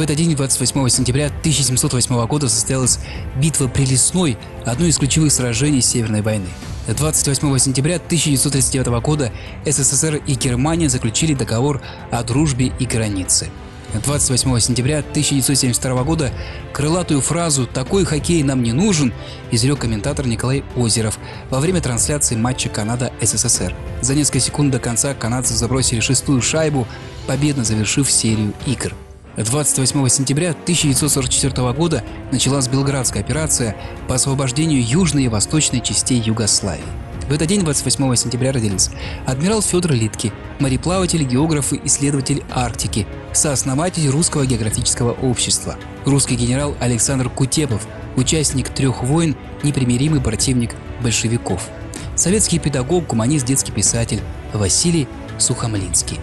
этот день, 28 сентября 1708 года, состоялась битва при Лесной, одно из ключевых сражений Северной войны. 28 сентября 1939 года СССР и Германия заключили договор о дружбе и границе. 28 сентября 1972 года крылатую фразу «Такой хоккей нам не нужен» изрек комментатор Николай Озеров во время трансляции матча Канада-СССР. За несколько секунд до конца канадцы забросили шестую шайбу, победно завершив серию игр. 28 сентября 1944 года началась Белградская операция по освобождению южной и восточной частей Югославии. В этот день, 28 сентября, родились адмирал Федор Литке, мореплаватель, географ и исследователь Арктики, сооснователь Русского географического общества, русский генерал Александр Кутепов, участник 3 войн, непримиримый противник большевиков, советский педагог, гуманист, детский писатель Василий Сухомлинский.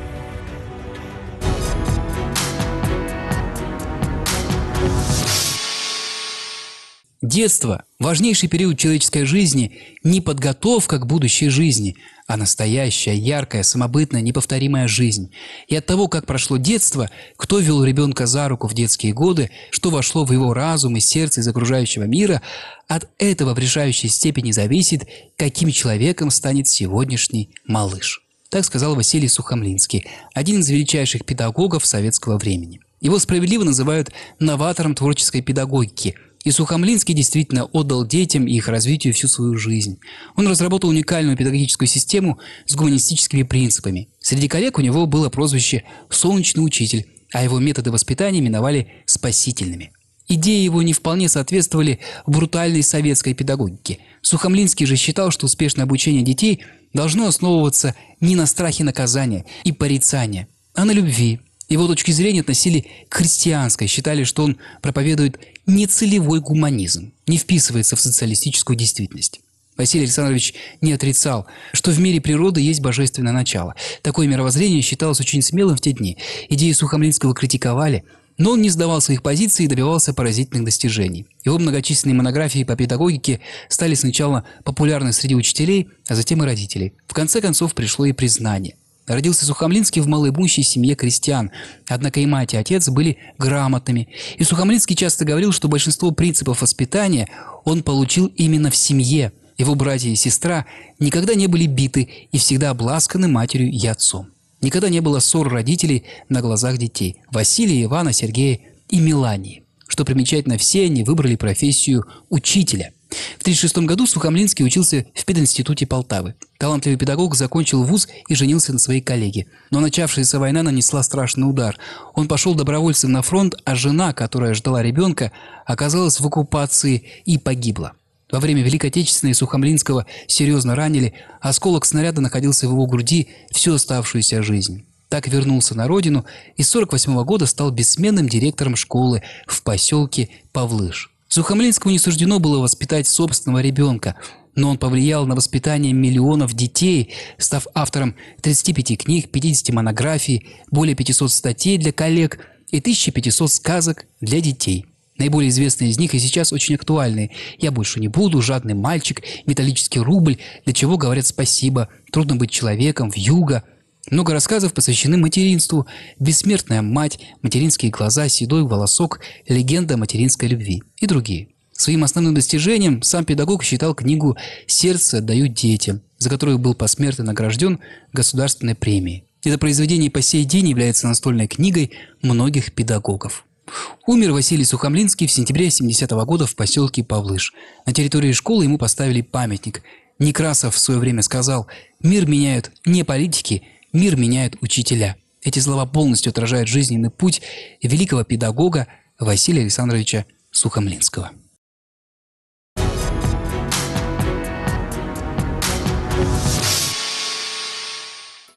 Детство – важнейший период человеческой жизни, не подготовка к будущей жизни, а настоящая, яркая, самобытная, неповторимая жизнь. И от того, как прошло детство, кто вел ребенка за руку в детские годы, что вошло в его разум и сердце из окружающего мира, от этого в решающей степени зависит, каким человеком станет сегодняшний малыш. Так сказал Василий Сухомлинский, один из величайших педагогов советского времени. Его справедливо называют новатором творческой педагогики. И Сухомлинский действительно отдал детям и их развитию всю свою жизнь. Он разработал уникальную педагогическую систему с гуманистическими принципами. Среди коллег у него было прозвище «Солнечный учитель», а его методы воспитания именовали «спасительными». Идеи его не вполне соответствовали брутальной советской педагогике. Сухомлинский же считал, что успешное обучение детей должно основываться не на страхе наказания и порицания, а на любви. Его точки зрения относили к христианской, считали, что он проповедует нецелевой гуманизм, не вписывается в социалистическую действительность. Василий Александрович не отрицал, что в мире природы есть божественное начало. Такое мировоззрение считалось очень смелым в те дни. Идеи Сухомлинского критиковали, но он не сдавал своих позиций и добивался поразительных достижений. Его многочисленные монографии по педагогике стали сначала популярны среди учителей, а затем и родителей. В конце концов пришло и признание. Родился Сухомлинский в малоимущей семье крестьян, однако и мать, и отец были грамотными. И Сухомлинский часто говорил, что большинство принципов воспитания он получил именно в семье. Его братья и сестра никогда не были биты и всегда обласканы матерью и отцом. Никогда не было ссор родителей на глазах детей – Василия, Ивана, Сергея и Мелании. Что примечательно, все они выбрали профессию учителя. В 1936 году Сухомлинский учился в пединституте Полтавы. Талантливый педагог закончил вуз и женился на своей коллеге. Но начавшаяся война нанесла страшный удар. Он пошел добровольцем на фронт, а жена, которая ждала ребенка, оказалась в оккупации и погибла. Во время Великой Отечественной Сухомлинского серьезно ранили, осколок снаряда находился в его груди всю оставшуюся жизнь. Так вернулся на родину и с 1948 года стал бессменным директором школы в поселке Павлыш. Сухомлинскому не суждено было воспитать собственного ребенка, но он повлиял на воспитание миллионов детей, став автором 35 книг, 50 монографий, более 500 статей для коллег и 1500 сказок для детей. Наиболее известные из них и сейчас очень актуальные: «Я больше не буду», «Жадный мальчик», «Металлический рубль», «Для чего говорят спасибо», «Трудно быть человеком», «Вьюга». Много рассказов посвящены материнству: «Бессмертная мать», «Материнские глаза», «Седой волосок», «Легенда материнской любви» и другие. Своим основным достижением сам педагог считал книгу «Сердце отдаю детям», за которую был посмертно награжден государственной премией. Это произведение по сей день является настольной книгой многих педагогов. Умер Василий Сухомлинский в сентябре 1970 года в поселке Павлыш. На территории школы ему поставили памятник. Некрасов в свое время сказал: «Мир меняют не политики, мир меняют учителя». Эти слова полностью отражают жизненный путь великого педагога Василия Александровича Сухомлинского.